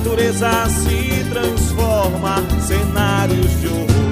natureza se transforma, cenários de horror.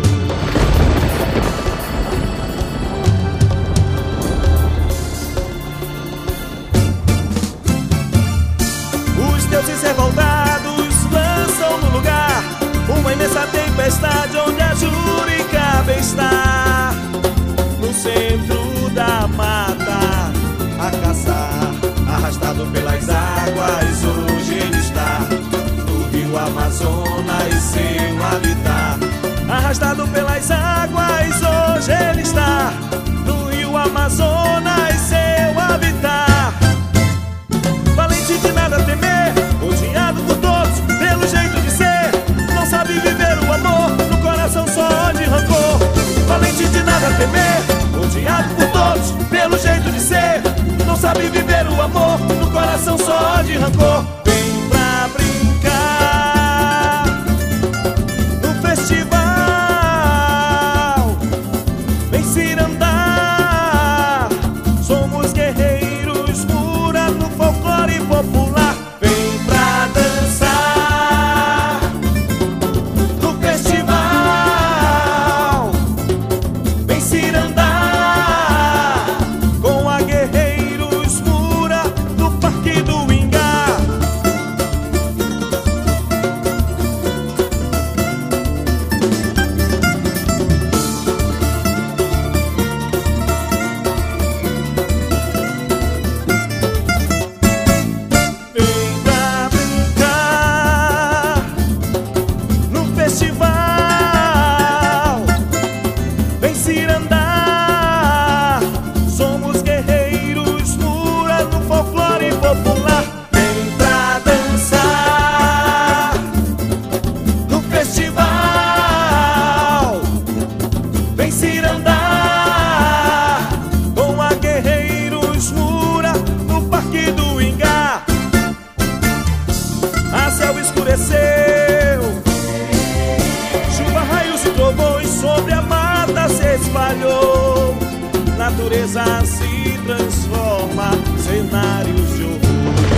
Os deuses revoltados lançam no lugar uma imensa tempestade onde a Juricaba está. No centro da mata, a caçar, arrastado pelas águas, hoje ele está no rio Amazonas e seu habitat. Arrastado pelas águas, hoje ele está no rio Amazonas e seu habitat. Valente de nada temer, odiado por todos pelo jeito de ser, não sabe viver o amor no coração só de rancor. Valente de nada temer, odiado por todos pelo jeito de ser, não sabe viver o amor no coração só de rancor. Vem pra brincar no festival, vem cirandar, somos guerreiros, pura no folclore popular. Vem pra dançar no festival, vem cirandar com a Guerreiros Pura no Parque do Ingá. Vem pra brincar no festival, vem cirandar, somos guerreiros pura no folclore popular. Vem pra dançar no festival, vem cirandar com a Guerreiros Pura no Parque do Ingá. A céu escureceu, chuva, raios e trovões sobre a mata se espalhou. Natureza se transforma, cenários de horror.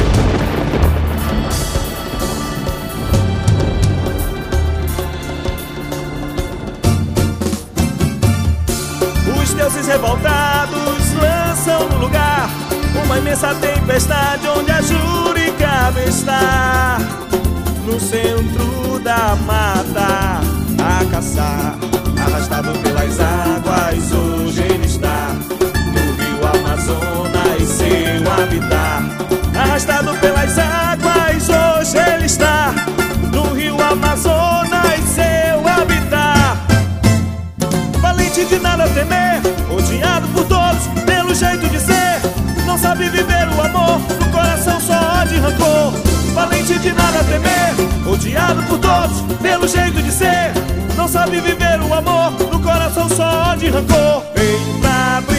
Os deuses revoltados lançam no lugar uma imensa tempestade onde a Juricaba está. No centro da mata, a caçar, arrastado pelas águas, hoje ele está no rio Amazonas e seu habitat. Arrastado pelas águas, hoje ele está no rio Amazonas e seu habitat. Valente de nada temer, odiado por todos pelo jeito de ser, não sabe viver o amor no coração só de rancor. Valente de nada temer, odiado por todos pelo jeito de ser, não sabe viver o amor no coração só de rancor. Vem pra